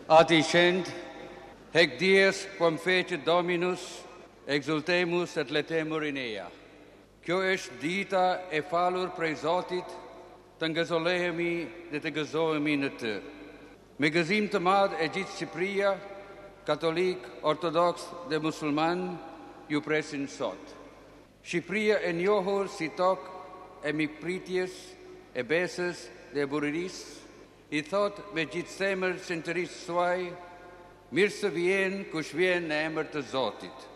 Aticent, hec dies quam fecit Dominus, exultemus et letemur in ea. Quo est dita e falur praesotit, tangasolehemi de te gazoemi nete. Megazim tamad egit Cypria, catholic, orthodox, de musulman, iu presin sot. Cypria en johor sitok emipritius, ebeses, de buriris, I thot megit semer centeris suai, mirse vien, cus vien nemer te zotit.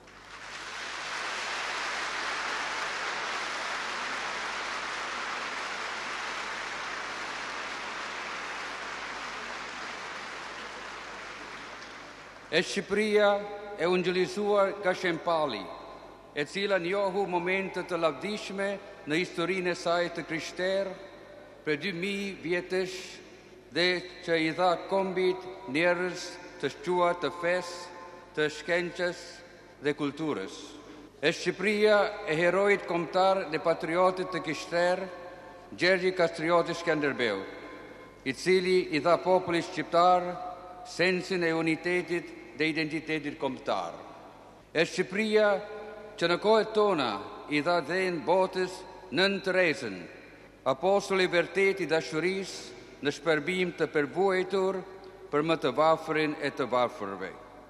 Et Cypria e ungelisua Gashempali, et sila niohu momenta te lavdishme na historine sae te Christer, pre 2000 vietes, de që I dha kombit njerëz të shqua të fes, të shkenqës dhe kulturës. E Shqipëria e herojit kombëtar dhe patriotit të Kishter, Gjergji Kastrioti Skënderbeu, I cili I dha popullit shqiptar sensin e unitetit dhe identitetit kombëtar. E Shqipëria që në kohët tona I dha dhenë botës Nën Terezën, apostoli vërtet I dashurisë në shpërbim të përvuajtur për më të varfrin e të varfërve.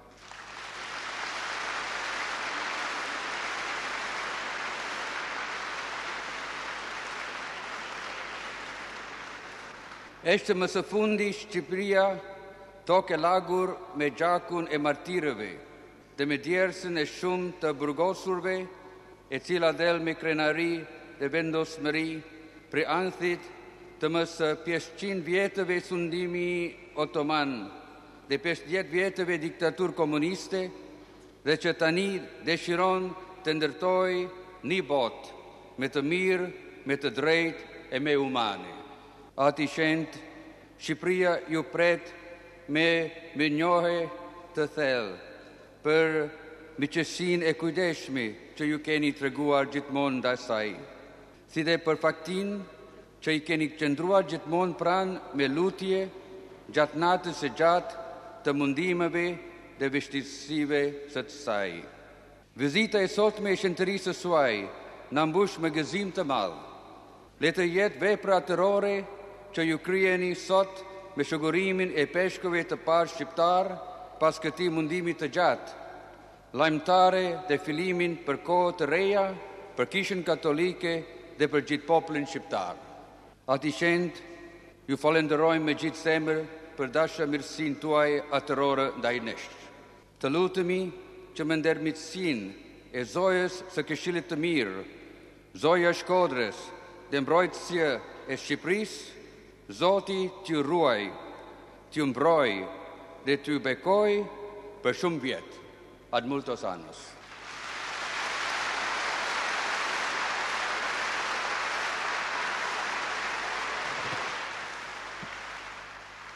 Është më së fundi Shqipëria tokë e lagur me gjakun e martirëve dhe me djersën e shumë të burgosurve, e cila del me krenari dhe vendosmëri për anthit të mësë 500 vjetëve sundimi otoman dhe 50 vjetëve diktatur komuniste dhe që tani dëshiron të ndërtoj një bot me të mirë, me të drejt e me humane. Aticent, Shqipëria ju pret me njohe të thellë për miqësinë e kujdesshme që ju keni treguar gjithmonë ndaj saj, si dhe për faktin që I keni qëndruar gjithmonë pranë me lutje gjatë natës së gjatë të mundimeve dhe vështirësive së saj. Vizita e sotme e shëntërisë së suaj na mbush me gëzim të madh. Le të jetë vepra atërore që ju kryeni sot me shëgurimin e peshkëve të parë shqiptar pas këtij mundimi të gjatë, lajmtare dhe filimin për kohë të reja, për Kishën Katolike dhe për gjithë popullin shqiptar. Aticent, ju falenderojmë me gjithë zemër për dashamirësinë tuaj atërore ndaj nesh. Të lutemi që me ndërmjetësinë e zojës së Këshillit të Mirë, zoja e Shkodrës dhe mbrojtësia e Shqipërisë, Zoti t'ju ruaj, t'ju mbroj dhe t'ju bekoj për shumë vjet. Ad multos annos.